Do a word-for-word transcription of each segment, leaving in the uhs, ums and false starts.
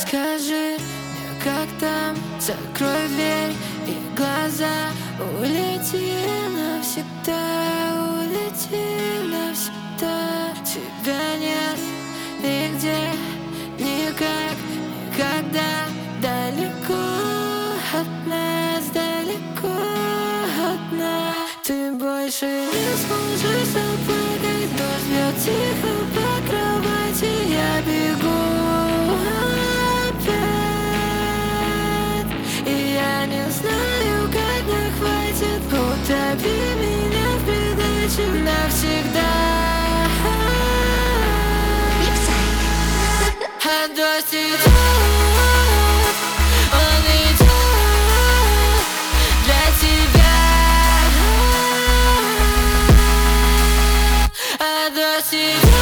Скажи мне, как там, закрой дверь и глаза. Улети навсегда, улети навсегда. Тебя нет нигде, никак, никогда. Далеко от нас, далеко от нас. Ты больше не сможешь заплакать. Дождь бьет тихо по кровати. Я бегу опять, и я не знаю, как мне хватит. Утопи меня в придачу навсегда. А дождь идет, он идет для тебя. А дождь идет,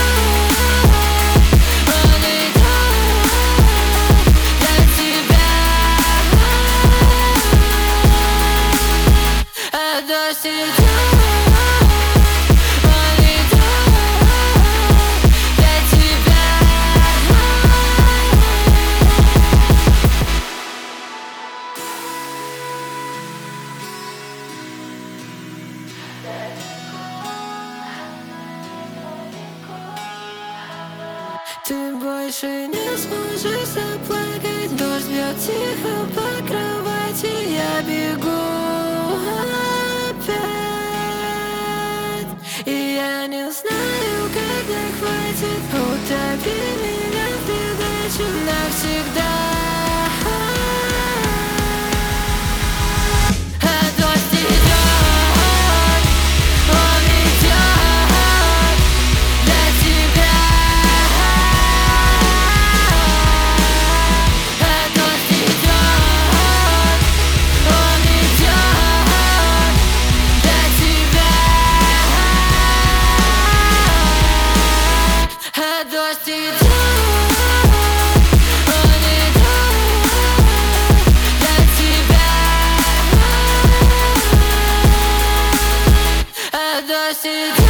он идет для тебя. А дождь идет. Ты больше не сможешь заплакать. Дождь бьет тихо по кровати. Я бегу опять, и я не знаю, как мне хватит. Утопи меня в придачу навсегда. Дождь идет, он идет для тебя. А дождь идет,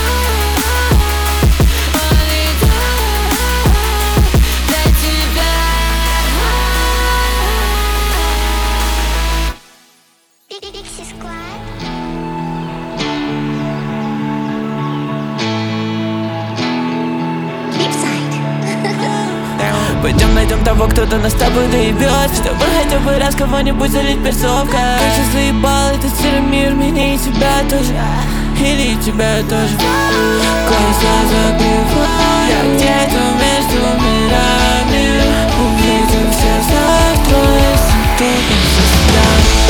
он идет для тебя. Pixie Squad. Пойдем найдем того, кто-то нас с тобой доебет, чтобы хотя бы раз кого-нибудь залить перцовкой. Как же заебал этот серый мир, меня и тебя тоже, или и тебя тоже. Глаза закрываю, где-то между мирами. Увидимся завтра, если только застрянешь.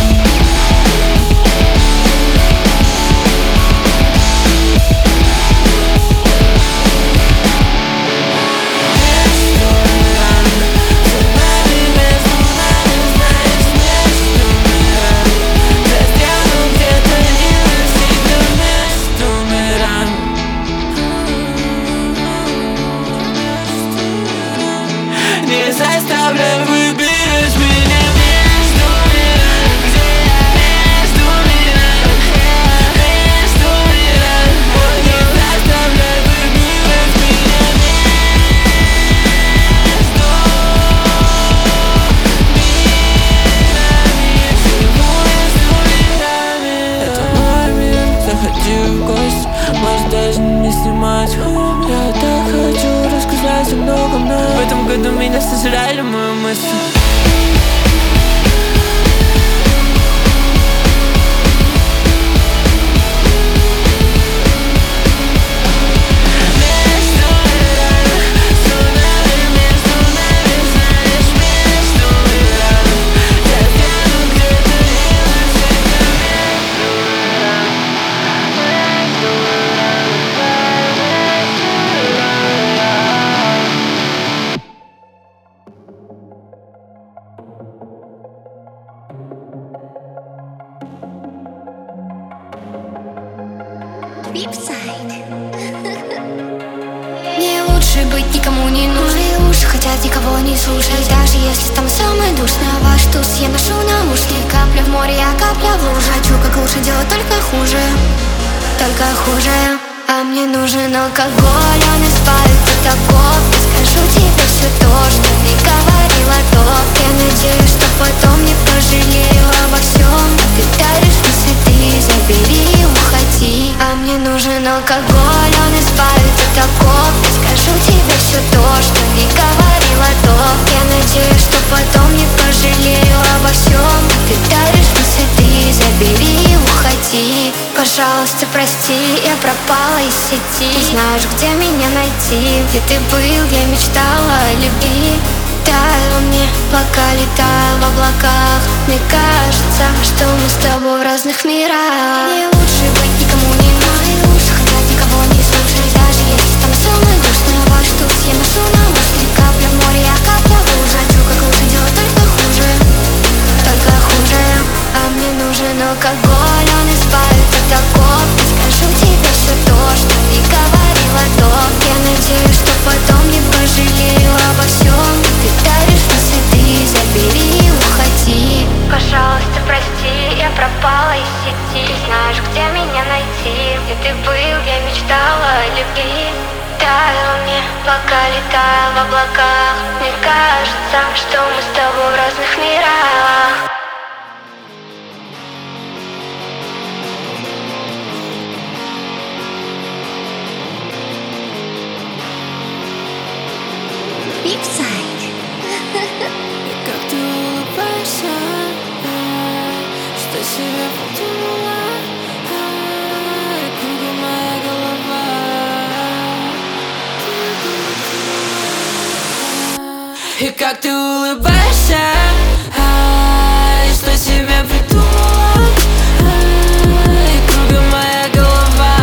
Не заставляй выбирать меня между мирами, где я между мирами, между мирами. Не заставляй выбирать меня между мирами, всего между мирами. Это мой мир, заходи в гости, может даже не снимать. Я так хочу рассказать о многом, но в этом году меня сожрали мои мысли. Мне лучше быть никому не нужной. Уши хотят никого не слушать. Даже если там самое душное, ваш туз я ношу наушник. Капля в море, я капля в луже. Хочу как лучше, делать только хуже. Только хуже. А мне нужен алкоголь, он избавит от такого. Я скажу тебе все то, что не говорят. говорила то. Я надеюсь, что потом не пожалею обо всем. Ты даришь мне цветы, забери, уходи. А мне нужен алкоголь, он избавит от оков. Я скажу тебе все то, что не говорила то. Я надеюсь, что потом не пожалею обо всем. Ты даришь мне цветы, забери, уходи. Пожалуйста, прости, я пропала из сети. Не знаешь, где меня найти. Где ты был, я мечтала о любви. Таял мне, облака, летаю в облаках. Мне кажется, что мы с тобой в разных мирах. Мне лучше быть никому не нужной, лучше хотят никого не слушать. Даже если там самое грустное, ваш тут я ношу наушник. Капля в море, я капля в луже. Хочу как лучше, делать только хуже, только хуже. А мне нужен алкоголь, он избавит от оков. Я скажу тебе все то, что не говорила то. Я надеюсь, что потом не пожалею обо всем. Ты даришь мне цветы, забери, уходи. Пожалуйста, прости, я пропала из сети. Ты знаешь, где меня найти. Где ты был, я мечтала о любви. Таял мне, пока летаю в облаках. Мне кажется, что мы с тобой в разных мирах. Вип-сайт. Как ты улыбаешься, что себе придумала, и кругом моя голова. И как ты улыбаешься, что себе придумала, и кругом моя голова.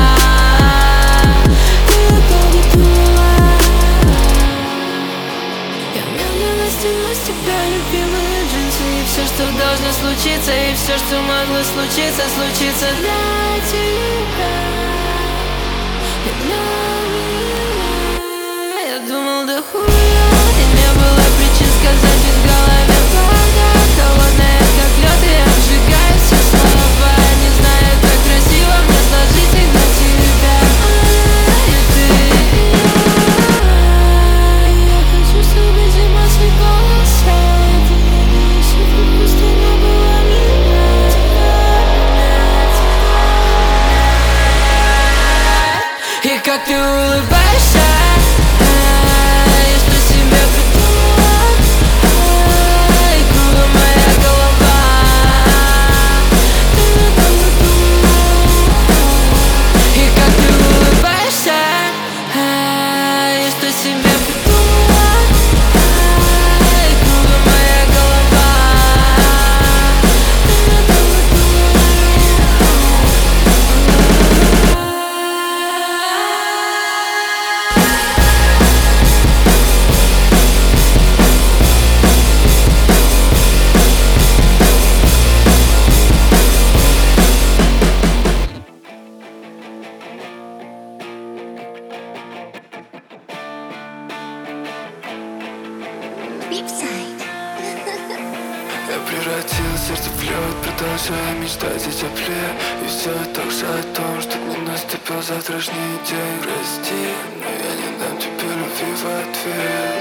Я медленно стяну с тебя любимые джинсы. И все, что должно случиться, и все, что могло случиться, случится для тебя и для меня. Я думал, да хуя, и не было причин сказать в голове вода холодная, как лед, и обжигает все слова. Не знаю, как красиво мне сложить их для тебя. И ты, и я. И я хочу, чтобы зима съебалась. Ты меня ищет, как пустыня была меня. И как ты улыбаешься, и что себе придумала, и кругом моя голова. И как ты улыбаешься, и что себе придумала, и кругом моя голова. Вип-сайт. Я превратил сердце в лед, продолжая мечтать о тепле. И все так же о том, что не наступил завтрашний день. Прости, но я не дам тебе любви в ответ.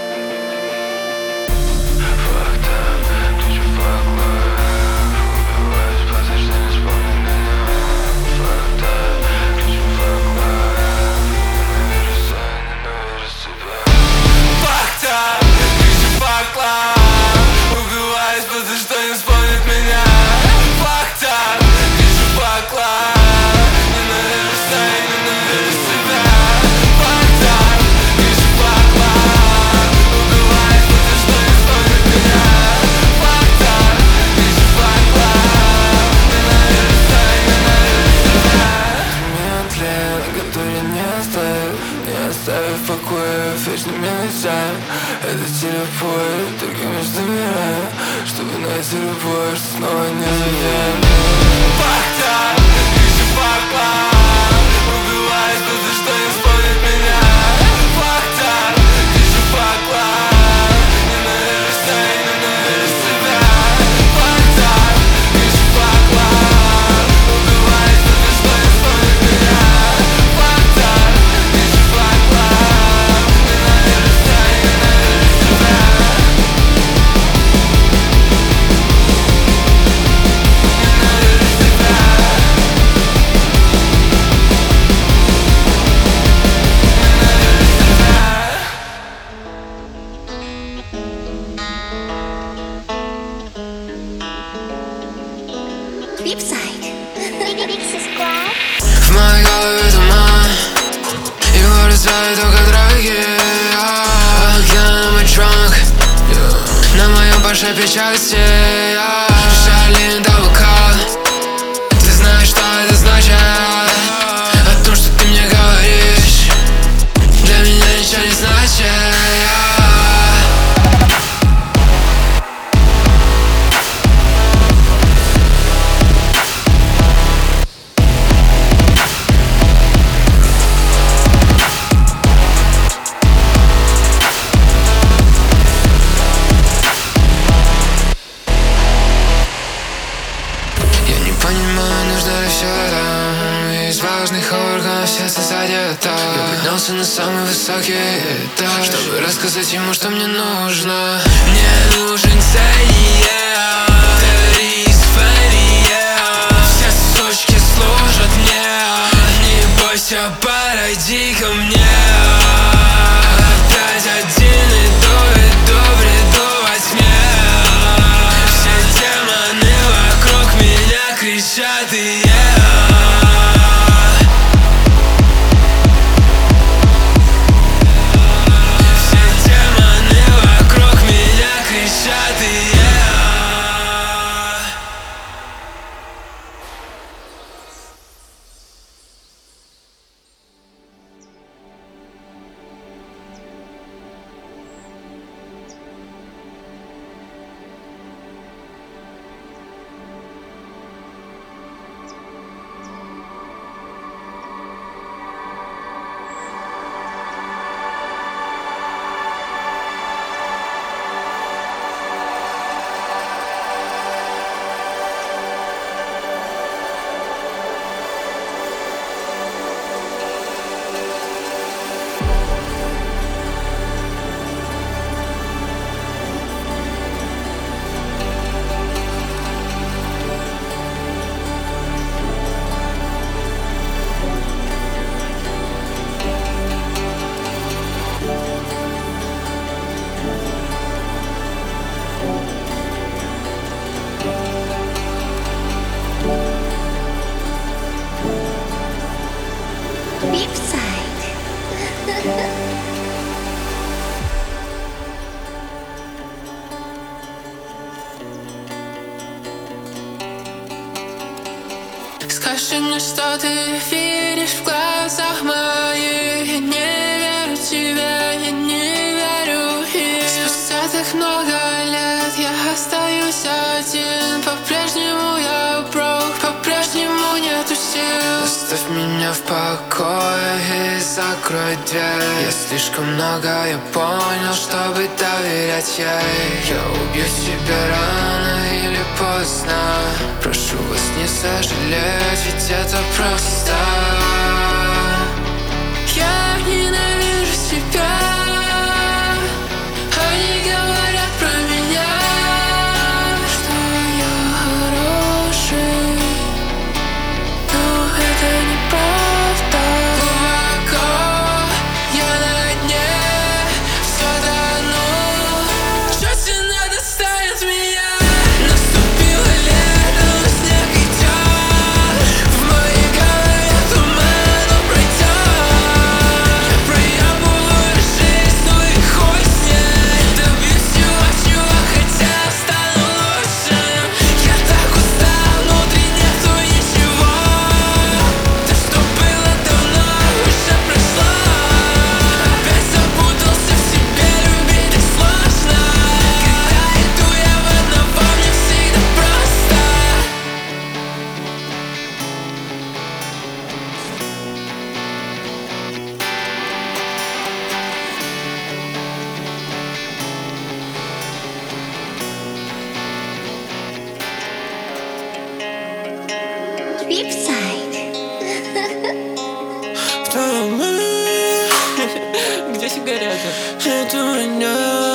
Fuck that, ты же fuck love. Убиваюсь, подожди, не вспомни меня. Fuck that, ты же fuck love. Ненавижу себя, ненавижу себя. Fuck that, ты же fuck love. Убиваюсь, потому что не вспомнит меня. Fuck that, ты же fuck love. Ненавижу себя, ненавижу себя. Fuck that, ты же fuck love. Убиваюсь, потому что не вспомнит меня. Fuck that, ты же fuck love. Ненавижу себя, ненавижу себя. Медленно, который не оставил, не оставив в покое вечными ночами. Это телепорт, только между мирами, чтобы найти любовь, что снова не завянет. Fuck that, ты же fuck love. Убиваюсь, потому что не вспомнит меня. Fuck that, ты же fuck love. Ненавижу себя, ненавижу себя. Fuck that, ты же fuck love. Убиваюсь, потому что не вспомнит меня. Fuck that, ты же fuck love. Ненавижу себя, ненавижу себя. В моей голове туман, его развивают только дороги. Again, I'm drunk. На моем баше печати Шарлин Табука. Ты знаешь, что это значит? О том, что ты мне говоришь, для меня ничего не значит. Понимаю, нужно ли все это? Из важных органов сердце задето. Я поднялся на самый высокий этаж, чтобы рассказать ему, что мне нужно. Мне нужен цель, террорист, фэри, все сучки служат мне. Не бойся, подойди ко мне. Опять один иду, иду, бреду во тьме. Все демоны вокруг меня кричат, и я все демоны вокруг меня кричат, и я Скажи мне, что ты видишь в глазах моих. Я не верю тебе, я не верю им. Спустя так много лет я остаюсь один. По-прежнему я брок, по-прежнему нету сил. Оставь меня в покое и закрой дверь. Я слишком много я понял, чтобы доверять ей. Я убью тебя рано или поздно. Прошу вас не сожалеть, ведь это просто. Я ненавижу тебя. Они говорят про меня, что я хороший, но это неправда. Глубоко я на дне, все тону. Что тебе надо, станет меня? Наступило лето, но снег идет. В моей голове туман, но пройдет. Я проебываю жизнь, ну и хуй с ней. Добьюсь всего, чего хотел, стану лучшим. Я так устал, внутри нету ничего. То, что было давно, уже прошло. Опять запутался в себе, любить так сложно. Когда иду я в одного, мне всегда просто. В твоем мире, где сигарета? Нету меня.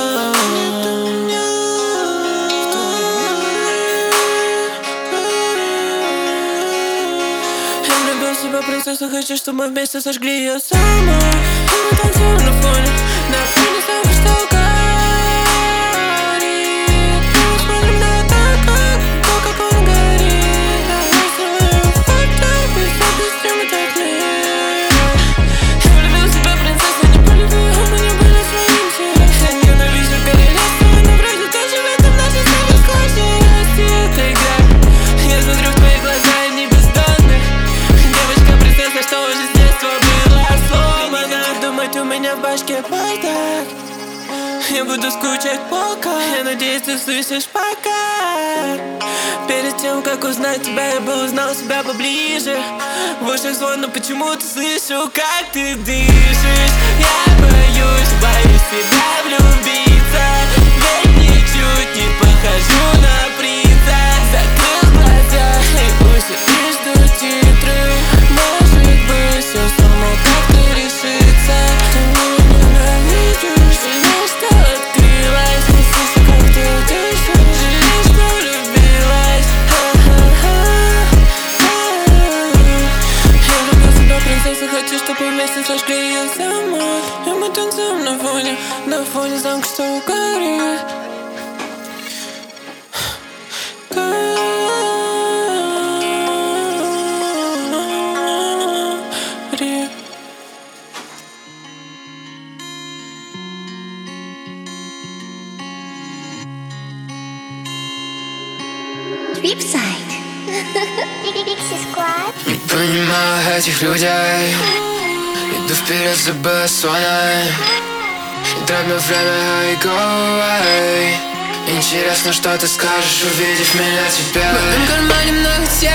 Я влюбил в себя принцессу, хочу, чтобы мы вместе сожгли ее саму. И мы танцуем на фоне, на фоне того, что горит. Мы смотрим на то, как, то, как он горит. буду скучать пока. Я надеюсь, ты слышишь пока. Перед тем, как узнать тебя, я бы узнал себя поближе. В ушах звон, но почему-то слышу, как ты дышишь. Я боюсь, боюсь тебя влюбиться. Ведь ничуть не похожу на принца. Закрыл глаза и пусть я между титры. Может быть, все само как-то решится. Ты меня ненавидишь, жалеешь, что открылась. Не слышу, как ты дышишь, жалеешь, что влюбилась. Я люблю себя, принцесса, хочу, чтобы вместе сожгли ее самой. И мы танцуем на фоне, на фоне замка, что горит. Горит. Вип-сайт. Пикси Сквад. Не понимаю этих людей. Иду вперед, забыла слона. Трапно время, I go away. Интересно, что ты скажешь, увидев меня теперь. В моем кармане много тем.